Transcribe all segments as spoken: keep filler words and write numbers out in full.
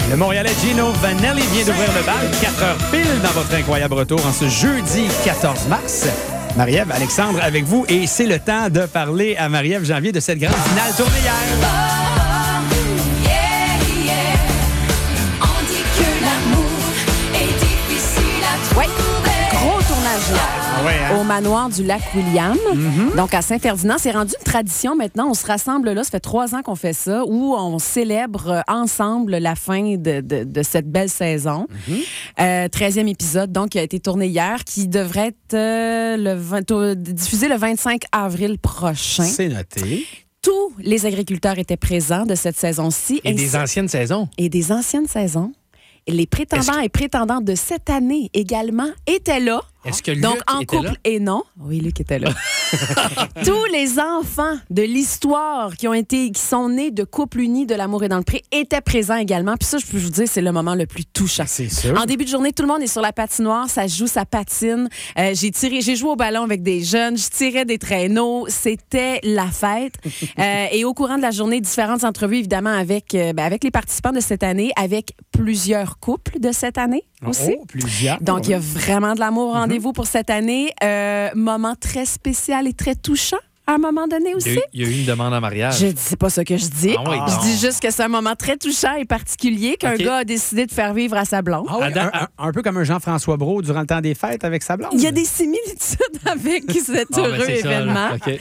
Le Montréalais Gino Vanelli vient d'ouvrir le bal. quatre heures pile dans votre incroyable retour en ce jeudi quatorze mars. Marie-Ève, Alexandre avec vous. Et c'est le temps de parler à Marie-Ève Janvier de cette grande finale tournée hier. Oui, gros tournage hier. Ah ouais, hein? Au manoir du lac William. Mm-hmm. Donc, à Saint-Ferdinand. C'est rendu une tradition maintenant. On se rassemble là. Ça fait trois ans qu'on fait ça, où on célèbre ensemble la fin de, de, de cette belle saison. Mm-hmm. Euh, treizième épisode, donc, qui a été tourné hier, qui devrait être euh, le vingt, euh, diffusé le vingt-cinq avril prochain. C'est noté. Tous les agriculteurs étaient présents de cette saison-ci. Et, et des anciennes saisons. Et des anciennes saisons. Les prétendants que... et prétendantes de cette année également étaient là. Est-ce que Luc Donc, en était couple là? et non. Oui, Luc était là. Tous les enfants de l'histoire qui ont été, qui sont nés de couples unis de l'amour et dans le pré étaient présents également. Puis ça, je peux vous dire, c'est le moment le plus touchant. C'est sûr. En début de journée, tout le monde est sur la patinoire, ça joue, ça patine. Euh, j'ai tiré, j'ai joué au ballon avec des jeunes, je tirais des traîneaux. C'était la fête. euh, et au courant de la journée, différentes entrevues, évidemment, avec, euh, ben, avec les participants de cette année, avec plusieurs couples de cette année aussi. Oh, plusieurs. Donc, il y a vraiment de l'amour au rendez-vous pour cette année. Euh, moment très spécial et très touchant à un moment donné aussi. Il y a eu, il y a eu une demande en mariage. Je dis pas ça que je dis. Ah oui, je non. dis juste que c'est un moment très touchant et particulier qu'un Okay. gars a décidé de faire vivre à sa blonde. Ah oui, Adam- un, un- un peu comme un Jean-François Brault durant le temps des fêtes avec sa blonde. Il y a des similitudes avec cet Ah, ben, heureux c'est ça, là. événement. OK.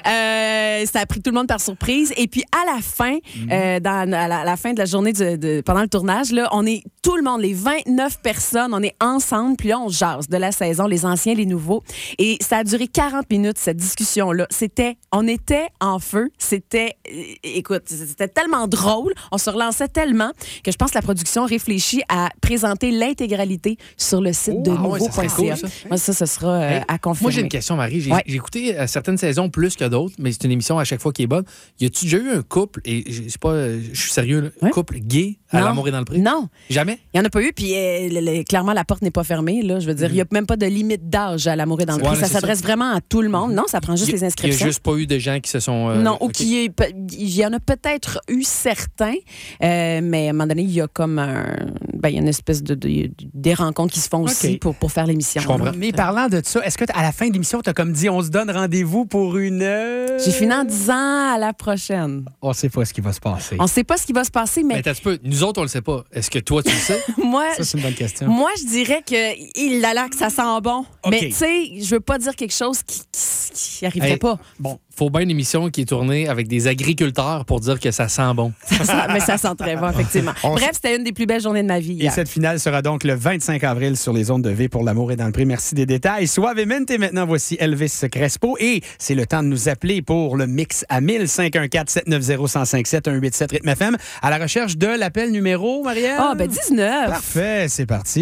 Euh, ça a pris tout le monde par surprise. Et puis, à la fin, Mhm. euh, dans, à, la, à la fin de la journée de, de- pendant le tournage, là, on est tout le monde, les vingt-neuf personnes, on est ensemble, puis là, on jase de la saison, les anciens, les nouveaux. Et ça a duré quarante minutes, cette discussion-là. C'était, on était en feu. C'était, euh, écoute, c'était tellement drôle. On se relançait tellement que je pense que la production réfléchit à présenter l'intégralité sur le site Oh, de ah ouais, nouveau ça serait point c a. cool, ça. Moi, ça, ce sera euh, Hey, à confirmer. Moi, j'ai une question, Marie. J'ai, Ouais. j'ai écouté euh, certaines saisons plus que d'autres, mais c'est une émission à chaque fois qui est bonne. Y a-tu déjà eu un couple, et je sais pas, euh, je suis sérieux, là, Ouais. couple gay à Non. l'amour et dans le pré? Non. Jamais? Il n'y en a pas eu, puis euh, le- le- clairement, la porte n'est pas fermée. Là. Je veux dire, il n'y a même pas de limite d'âge à l'amour et dans le Ouais, prix. Ça c'est s'adresse vraiment à tout le monde. Non, ça prend juste Y- les Il n'y a inscriptions. juste pas eu de gens qui se sont... euh, Non, ou OK. qui est, pe- il y en a peut-être eu certains, euh, mais à un moment donné, il y a comme un, ben, il y a une espèce de, de- des rencontres qui se font aussi OK. pour, pour faire l'émission. Je comprends. là. Mais parlant de ça, est-ce que t- à la fin de l'émission, tu as comme dit, on se donne rendez-vous pour une... euh, J'ai fini en disant à la prochaine. On sait pas ce qui va se passer. On ne sait pas ce qui va se passer, mais Mais t'as peu. Nous autres, on le sait pas. Est-ce que toi, tu le sais? moi, Ça, c'est une bonne question. moi, je dirais que il a l'air que ça sent bon. OK. Mais tu sais, je veux pas dire quelque chose qui, qui, qui arriverait Hey. pas. Bon, Faut bien une émission qui est tournée avec des agriculteurs pour dire que ça sent bon. Ça sent- mais ça sent très bon, effectivement. On- Bref, c'était une des plus belles journées de ma vie et hier. cette finale sera donc le vingt-cinq avril sur les ondes de V pour l'amour et dans le prix. Merci des détails. Suavemente, et maintenant, voici Elvis Crespo. Et c'est le temps de nous appeler pour le mix à mille cinq un quatre sept neuf zéro un cinq sept un huit sept rythme F M à la recherche de l'appel numéro, Marielle. Ah, ben dix-neuf. Parfait, c'est parti.